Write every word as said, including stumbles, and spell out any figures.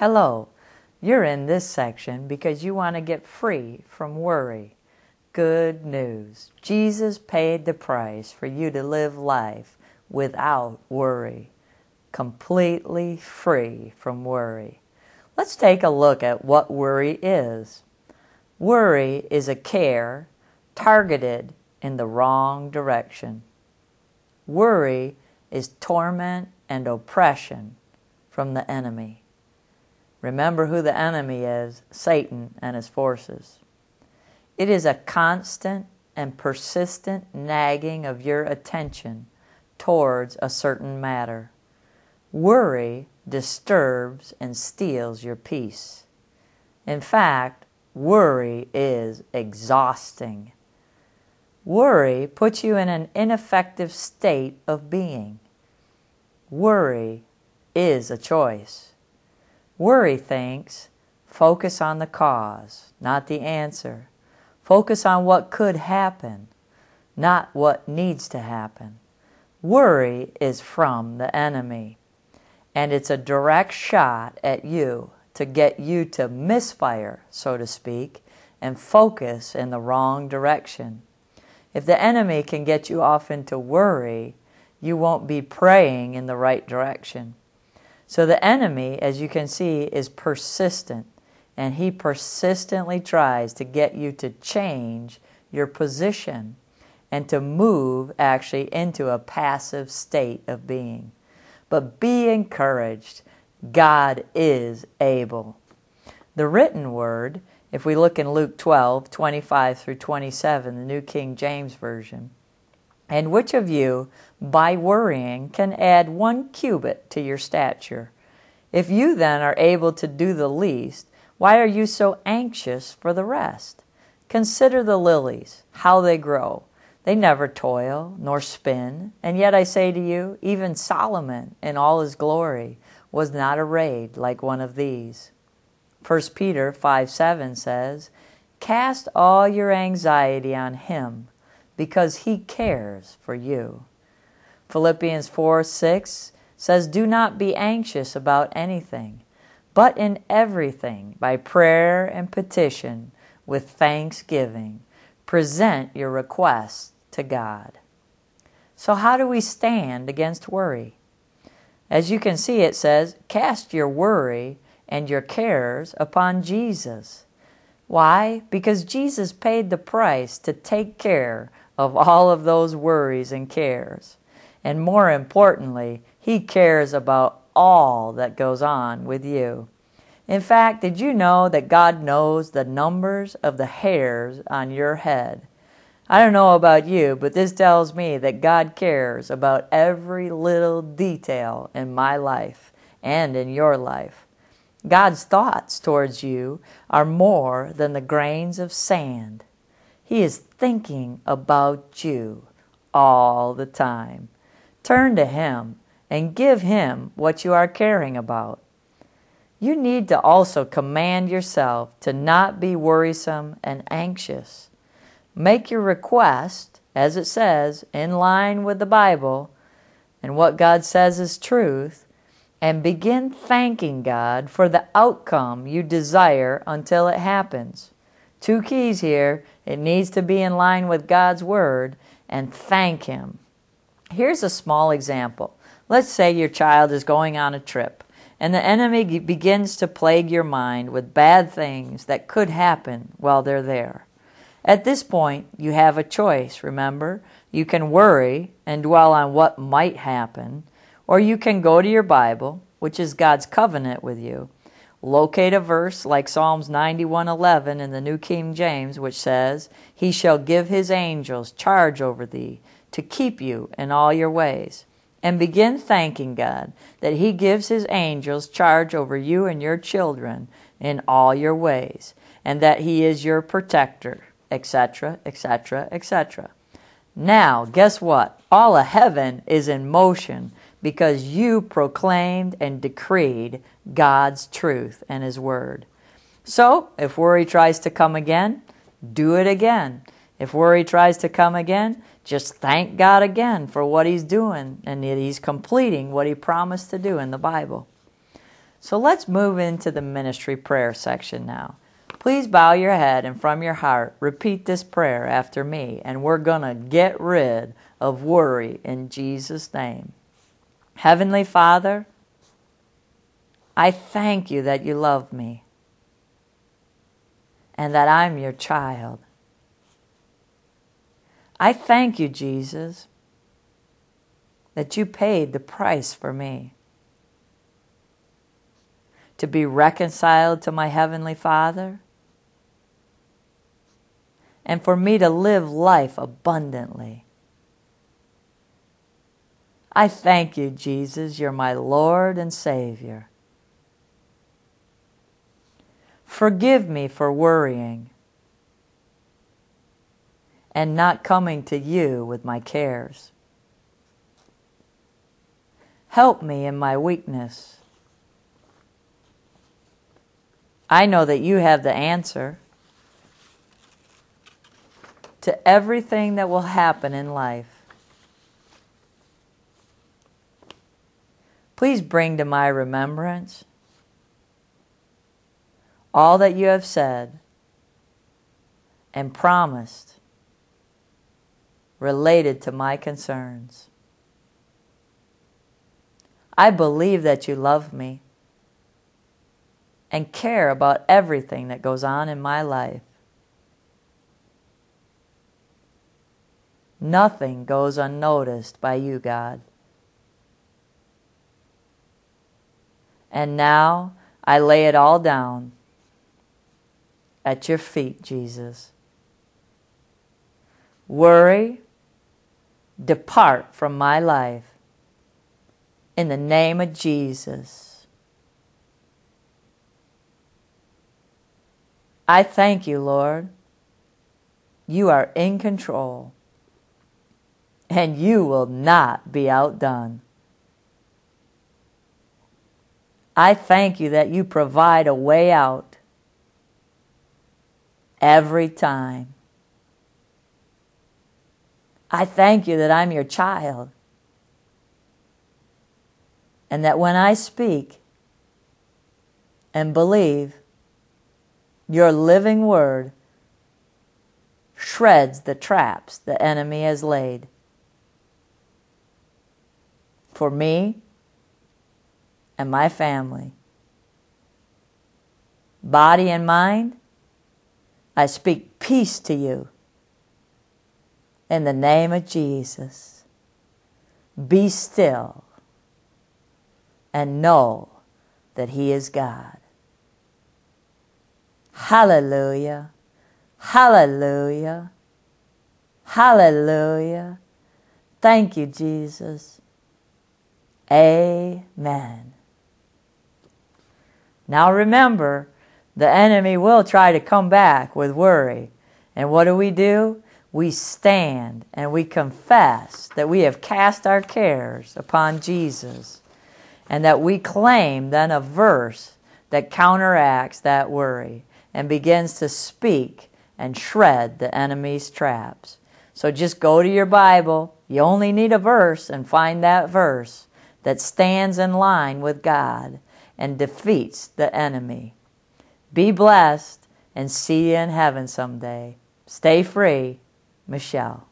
Hello, you're in this section because you want to get free from worry. Good news. Jesus paid the price for you to live life without worry. Completely free from worry. Let's take a look at what worry is. Worry is a care targeted in the wrong direction. Worry is torment and oppression from the enemy. Remember who the enemy is, Satan and his forces. It is a constant and persistent nagging of your attention towards a certain matter. Worry disturbs and steals your peace. In fact, worry is exhausting. Worry puts you in an ineffective state of being. Worry is a choice. Worry thinks, focus on the cause, not the answer. Focus on what could happen, not what needs to happen. Worry is from the enemy, and it's a direct shot at you to get you to misfire, so to speak, and focus in the wrong direction. If the enemy can get you off into worry, you won't be praying in the right direction. So the enemy, as you can see, is persistent, and he persistently tries to get you to change your position and to move actually into a passive state of being. But be encouraged. God is able. The written word, if we look in Luke twelve, twenty-five through twenty-seven, the New King James Version, and which of you, by worrying, can add one cubit to your stature? If you then are able to do the least, why are you so anxious for the rest? Consider the lilies, how they grow. They never toil nor spin, and yet I say to you, even Solomon in all his glory was not arrayed like one of these. First Peter five seven says, cast all your anxiety on him, because he cares for you. Philippians four six says, do not be anxious about anything, but in everything, by prayer and petition, with thanksgiving, present your requests to God. So how do we stand against worry? As you can see, it says, cast your worry and your cares upon Jesus. Why? Because Jesus paid the price to take care of all of those worries and cares. And more importantly, he cares about all that goes on with you. In fact, did you know that God knows the numbers of the hairs on your head? I don't know about you, but this tells me that God cares about every little detail in my life and in your life. God's thoughts towards you are more than the grains of sand. He is thinking about you all the time. Turn to him and give him what you are caring about. You need to also command yourself to not be worrisome and anxious. Make your request, as it says, in line with the Bible and what God says is truth, and begin thanking God for the outcome you desire until it happens. Two keys here. It needs to be in line with God's Word, and thank him. Here's a small example. Let's say your child is going on a trip, and the enemy begins to plague your mind with bad things that could happen while they're there. At this point, you have a choice, remember? You can worry and dwell on what might happen, or you can go to your Bible, which is God's covenant with you, locate a verse like Psalms ninety-one eleven in the New King James, which says, he shall give his angels charge over thee, to keep you in all your ways. And begin thanking God that he gives his angels charge over you and your children in all your ways, and that he is your protector, et cetera, et cetera, et cetera. Now, guess what? All of heaven is in motion because you proclaimed and decreed God's truth and his word. So, if worry tries to come again, do it again. If worry tries to come again, just thank God again for what he's doing and that he's completing what he promised to do in the Bible. So let's move into the ministry prayer section now. Please bow your head and from your heart, repeat this prayer after me, and we're going to get rid of worry in Jesus' name. Heavenly Father, I thank you that you love me and that I'm your child. I thank you, Jesus, that you paid the price for me to be reconciled to my Heavenly Father and for me to live life abundantly. I thank you, Jesus, you're my Lord and Savior. Forgive me for worrying and not coming to you with my cares. Help me in my weakness. I know that you have the answer to everything that will happen in life. Please bring to my remembrance all that you have said and promised related to my concerns. I believe that you love me and care about everything that goes on in my life. Nothing goes unnoticed by you, God. And now I lay it all down at your feet, Jesus. Worry, depart from my life in the name of Jesus. I thank you, Lord. You are in control, and you will not be outdone. I thank you that you provide a way out every time. I thank you that I'm your child, and that when I speak and believe, your living word shreds the traps the enemy has laid. For me and my family, body and mind, I speak peace to you in the name of Jesus. Be still and know that He is God. Hallelujah, hallelujah, hallelujah. Thank you, Jesus. Amen. Now remember, the enemy will try to come back with worry. And what do we do? We stand and we confess that we have cast our cares upon Jesus, and that we claim then a verse that counteracts that worry and begins to speak and shred the enemy's traps. So just go to your Bible. You only need a verse, and find that verse that stands in line with God and defeats the enemy. Be blessed and see you in heaven someday. Stay free, Michelle.